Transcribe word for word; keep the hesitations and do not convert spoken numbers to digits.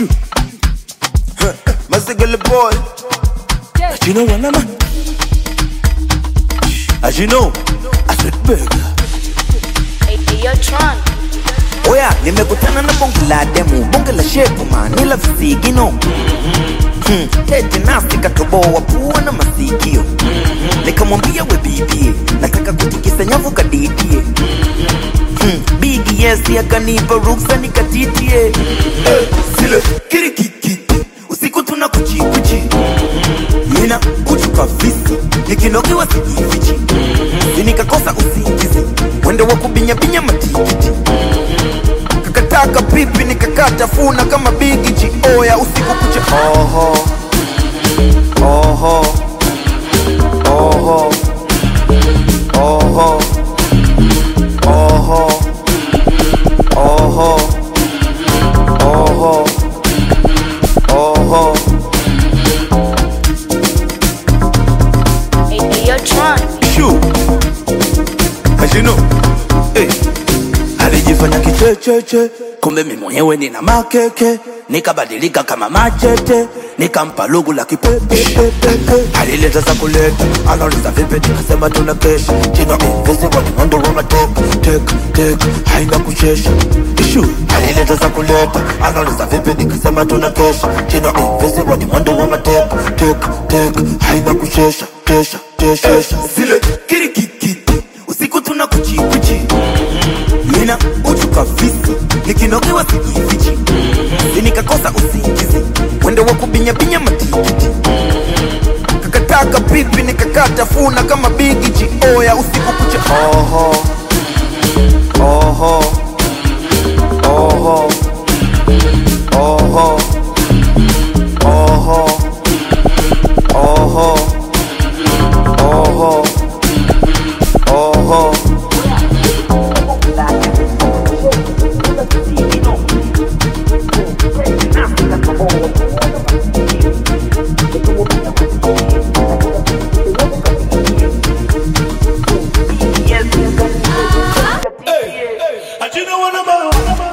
Shoot. My single boy. As you know what I'm As you know, I said burger. Hey, hey, yo, Tron. Oya, nimekutana na bonge la demu, bonge la shepu manila visigino. Hmm, tete nasi katoboa pua na masikio. Nikamwambia we bibie, nataka kutikisa nyavu kadidie. Hmm, bigi yes yakanipa ruksa nikatitie. Eh, sile kirikiki, usiku tunakuchikuchi. Nina kuchuka visi, nikinokiwa sijifichi. Nikakosa usingizi, wende wakubinya binya matikiti. Kakataka pipi nikakata funa kama bigichi. Oya usiku kucha. Oho Oho Oho Oho Oho Oho Oho Oho. Hey, hey, yo, Tron. Shoo. As you know, hey. Alijifanya kichecheche, kumbe mimi mwenyewe nina makeke. Nikabadilika kama machete, nikampa lugu la kipepe. Alileta za kuleta, anauliza vipi nikasema tunakesha. Jino invisible ni mondo roma take, take, take, haina kuchesha. Shoo. Alileta za kuleta, anauliza vipi nikasema tunakesha. Jino invisible ni mondo roma take, take, take, haina kuchesha, kesha, kesha. Zile kirikiki, usiku tunakuchikuchi. Nina uchuka visi, nikinokiwa sijifichi. Nikakosa usingizi, wende wakubinya binya matikiti. Kakataka pipi nikakata funa kama bigichi. Oya usiku kucha. Oho Oho Oho Oho Oho Oho Oho Oho. Hey, hey, I you know what I'm about?